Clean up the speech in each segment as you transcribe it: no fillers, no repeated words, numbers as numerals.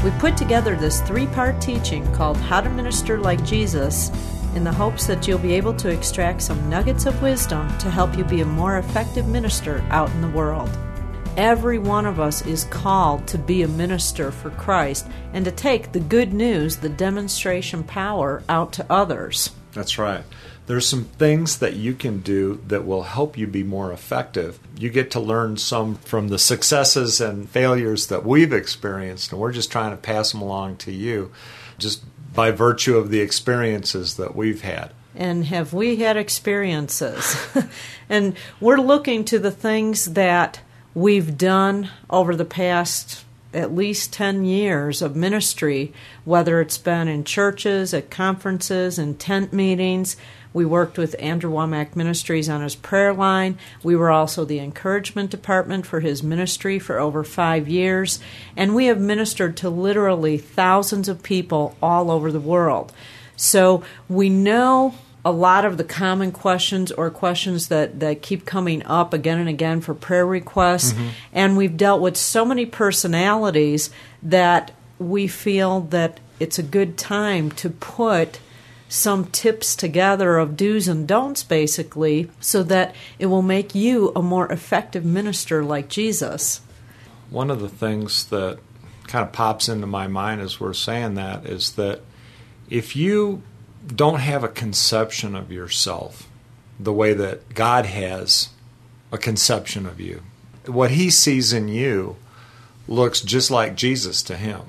We put together this 3-part teaching called How to Minister Like Jesus in the hopes that you'll be able to extract some nuggets of wisdom to help you be a more effective minister out in the world. Every one of us is called to be a minister for Christ and to take the good news, the demonstration power, out to others. That's right. There's some things that you can do that will help you be more effective. You get to learn some from the successes and failures that we've experienced, and we're just trying to pass them along to you just by virtue of the experiences that we've had. And have we had experiences? And we're looking to the things that we've done over the past at least 10 years of ministry, whether it's been in churches, at conferences, in tent meetings. We worked with Andrew Womack Ministries on his prayer line. We were also the encouragement department for his ministry for over 5 years. And we have ministered to literally thousands of people all over the world. So we know a lot of the common questions or questions that keep coming up again and again for prayer requests. Mm-hmm. And we've dealt with so many personalities that we feel that it's a good time to put some tips together of do's and don'ts, basically, so that it will make you a more effective minister like Jesus. One of the things that kind of pops into my mind as we're saying that is that if you don't have a conception of yourself the way that God has a conception of you, what He sees in you looks just like Jesus to Him.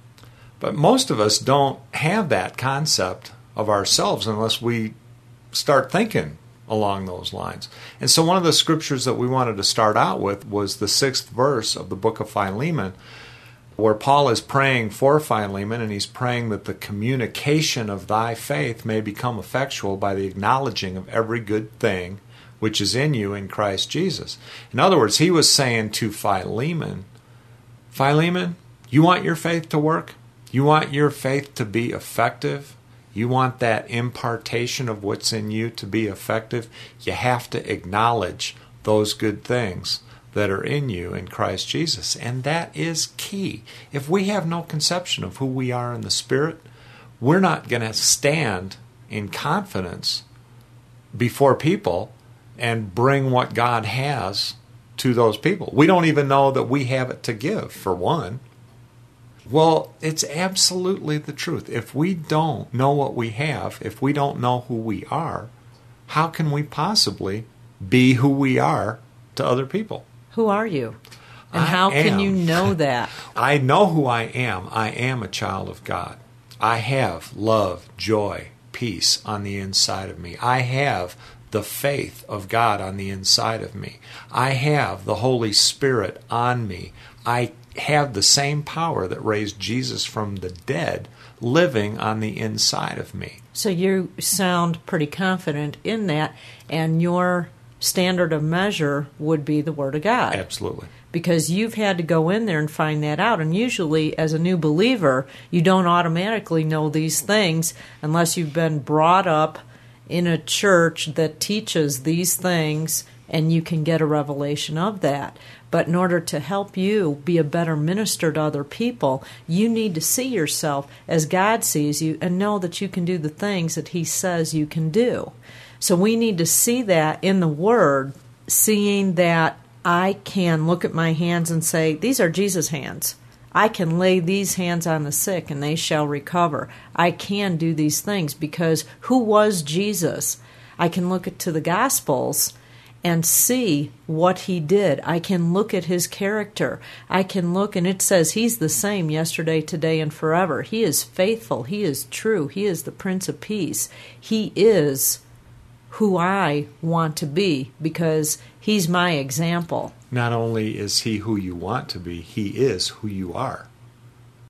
But most of us don't have that concept of ourselves unless we start thinking along those lines. And so one of the scriptures that we wanted to start out with was the 6th verse of the book of Philemon, where Paul is praying for Philemon, and he's praying that the communication of thy faith may become effectual by the acknowledging of every good thing which is in you in Christ Jesus. In other words, he was saying to Philemon, you want your faith to work? You want your faith to be effective? You want that impartation of what's in you to be effective? You have to acknowledge those good things that are in you in Christ Jesus. And that is key. If we have no conception of who we are in the Spirit, we're not going to stand in confidence before people and bring what God has to those people. We don't even know that we have it to give, for one. Well, it's absolutely the truth. If we don't know what we have, if we don't know who we are, how can we possibly be who we are to other people? Who are you? And how can you know that? I know who I am. I am a child of God. I have love, joy, peace on the inside of me. I have the faith of God on the inside of me. I have the Holy Spirit on me. I have the same power that raised Jesus from the dead living on the inside of me. So you sound pretty confident in that, and your standard of measure would be the Word of God. Absolutely. Because you've had to go in there and find that out. And usually, as a new believer, you don't automatically know these things unless you've been brought up in a church that teaches these things, and you can get a revelation of that. But in order to help you be a better minister to other people, you need to see yourself as God sees you and know that you can do the things that He says you can do. So we need to see that in the Word, seeing that I can look at my hands and say, these are Jesus' hands. I can lay these hands on the sick and they shall recover. I can do these things because who was Jesus? I can look to the Gospels and see what He did. I can look at His character. I can look, and it says He's the same yesterday, today, and forever. He is faithful. He is true. He is the Prince of Peace. He is who I want to be because He's my example. Not only is He who you want to be, He is who you are.